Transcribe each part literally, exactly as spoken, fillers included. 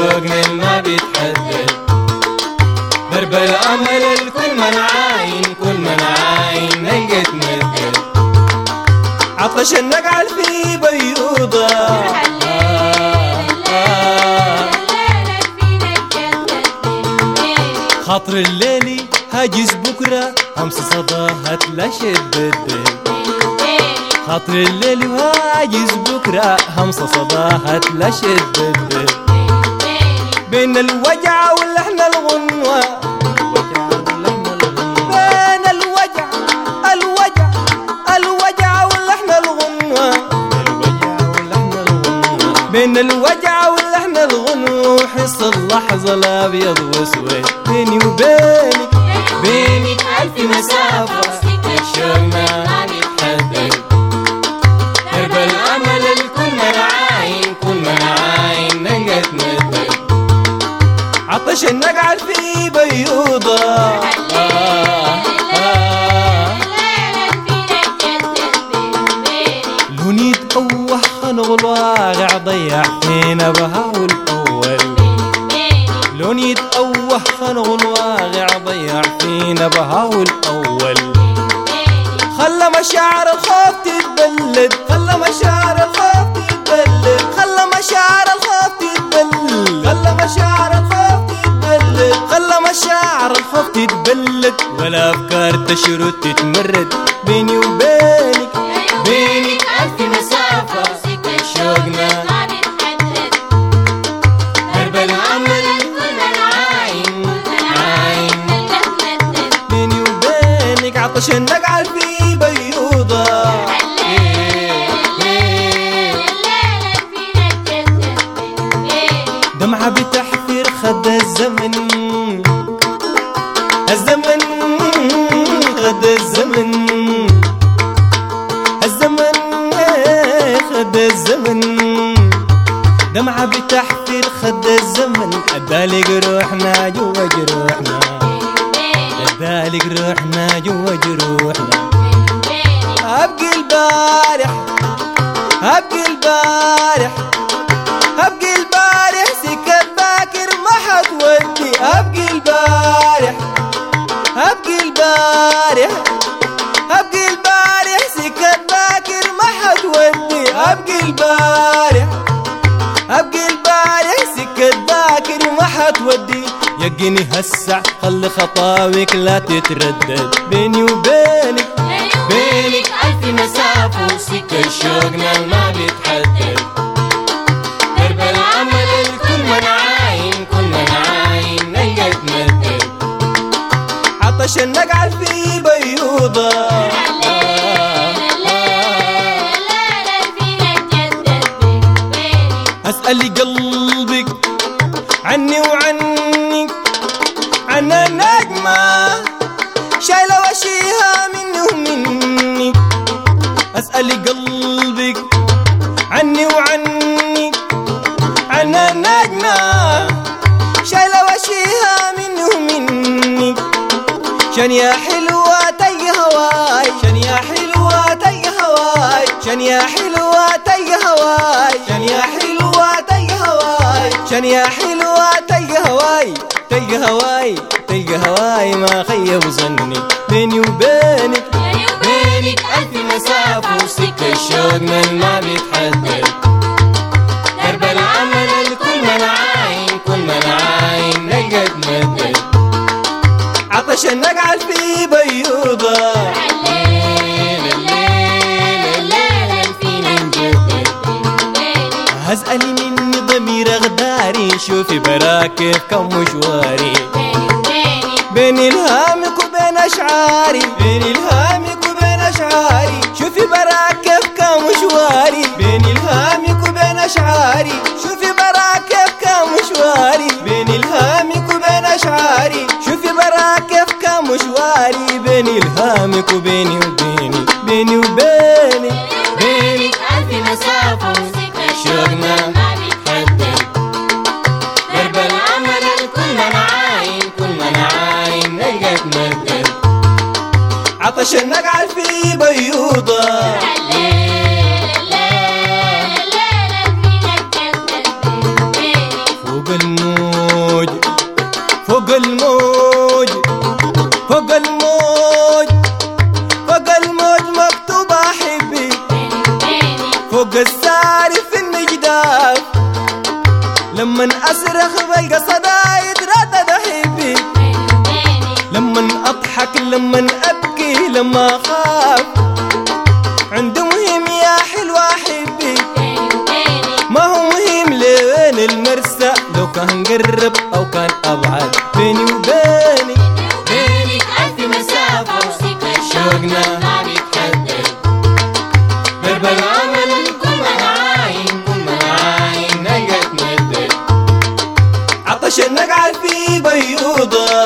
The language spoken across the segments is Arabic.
شوقنا ما بيتحدد. درب الأمل الكل من عاين كل من عاين نلقى تمدد. عطش النقعل في بيوضة خاطر الليلي هاجز بكرة همس صداها تلاشد بالدل. خاطر الليلي هاجز بكرة همس صداها تلاشد بالدل. بين الوجع واللحن الغنوة بين الوجع الوجع الوجع واللحن الغنوة بين الوجع واللحن الغنوة حس اللحظة الأبيض واسود. بيني وبينك بينك ألف مسافة شوقنا ما بيتحدد. درب الأمل الكل من عاين كل من عاين نلقى تمدد. عطش النقعل في بيوضة لوني تقوح خنغ الواقع ضيع فينا بهاو الأول. لوني يتقوح خنغ الواقع ضيع فينا بهاو الأول. خلى مشاعر الخوف تتبلد خلى مشاعر الخوف تتبلد خلى مشاعر الخوف تتبلد خلى مشاعر الخوف تتبلد خلى مشاعر الخوف تتبلد. ولا أفكار تشرد تتمرد. بيني وبينك بينك ألف مسافة شوقنا ما بيتحدد. درب الأمل الكل من عاين عاين نلقى تمدد. بيني وبينك عطش النقعل في بيوضة دمعة بتحفر خد الزمن الزمن خد الزمن الزمن خد الزمن. دمعة بتحفر خد الزمن ادالك روحنا جوا جروحنا ادالك روحنا جوا جروحنا. ابقي البارح ابقي البارح ابقي البارح سكت باكر ما حتودي. ابقي البارح ابقي البارح ابقي البارح سكت باكر ما حتودي. ابقي البارح ابقي البارح سكت باكر ما حتودي. يقيني هسع خلي خطاويك لا تتردد. بيني وبينك بينك ألف مسافة وسكة شوقنا ما بيتحدد. درب العمل الكل من عاين كل من عاين نلقى تمدد. عطش النقعل في بيوضة أسألي قلبك عني وعنك عن النجمة شايلة وشيها مني ومنك. أسألي قلبك عني وعنك عن النجمة شايلة وشيها مني ومنك. شان يا حلوة تي هواي شان يا حلوة تي هواي شان يا حلوة تي هواي شان يا حلوة تي هواي شان يا حلوة تي هواي تي هواي تي هواي ما خيب ظني. بيني وبينك بينك ألف مسافة وسكة شوقنا ما بيتحدد. درب العمل الكل من عاين كل من عاين نلقى تمدد. عطش النقعل في بيوضة الليل الليل الليل فينا نجدد. هزقلي مني ضمير غداري شوفي براكب كم مشواري. بين الهامك وبين أشعاري بين الهامك وبين أشعاري شوفي براكب كم مشواري. بين الهامك وبين أشعاري شوفي براكب كم مشواري. بين الهامك وبين أشعاري شوفي براكب كم مشواري. بين الهامك وبيني وبيني بيني وبيني بينك ألف مسافة شوقنا ما بيتحدد. درب العمل الكل من عاين كل من عاين نلقى تمدد. عطش النقعل في بيوضة فوق خاف، لما أصرخ بلقى صدى يتردد حبي، لما أضحك لما أبكي لما أخاف، عنده مهم يا حلوة حبي، ما هو مهم لوين المرسى، لو كان قرب أو كان أبعد، بيني وبينك بينك ألف مسافة وسكة شوقنا ما بيتحدد، درب الأمل كل ما نعاين كل ما نعاين نلقى تمدد، عطش النقعة في بيوضة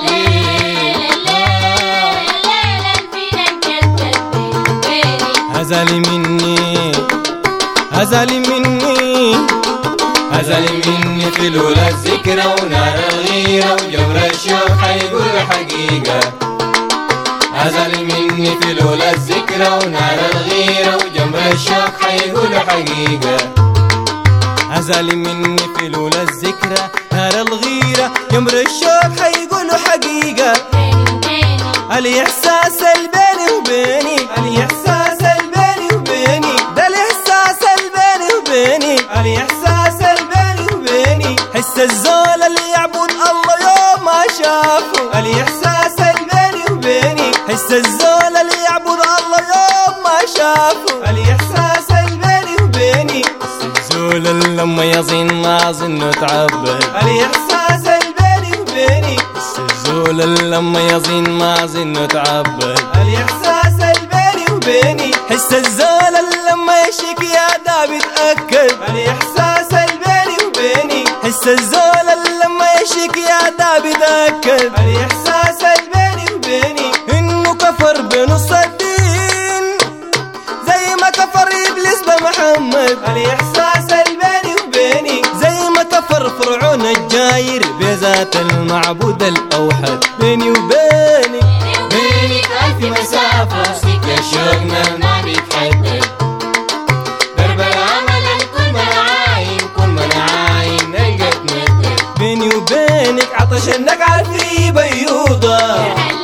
هزالي مني هزالي مني هزالي مني في الأولى الذكرى ونار الغيرة وجمر الشوق حيقول حقيقة، هزالي مني في الأولى الذكرى ونار الغيرة وجمر الشوق حيقول حقيقة، هزالي مني في الأولى الذكرى نار الغيرة جمر الشوق حيقول حقيقة، الإحساس البيني وبيني الإحساس البيني وبيني ده الإحساس البيني وبيني الإحساس البيني وبيني، حس الزول اللي يعبد الله يوم ما شافه، الإحساس البيني وبيني حس الزول اللي يعبد الله يوم ما شافه، الإحساس البيني وبيني الزول اللي لما يظن ما ظنه تعبد، الإحساس البيني وبيني الزول اللي لما يظن ما ظنه تعبد، الإحساس البيني وبيني حس الزول اللي لما يشك يا دا بيتأكد، الإحساس البيني وبيني حس الزول اللي لما يشك يا دا بيتأكد، الإحساس البيني وبيني إنه كفر بنص الدين زي ما كفر إبليس بمحمد، الإحساس البيني وبيني زي ما كفر فرعون الجاير بذات المعبود الأوحد، بيني وبينك بينك ألف مسافة وسكة شوقنا ما بيتحدد، درب الأمل كل ما نعاين كل ما نعاين نلقى تمدد، بيني وبينك عطش النقعة في بيوضة.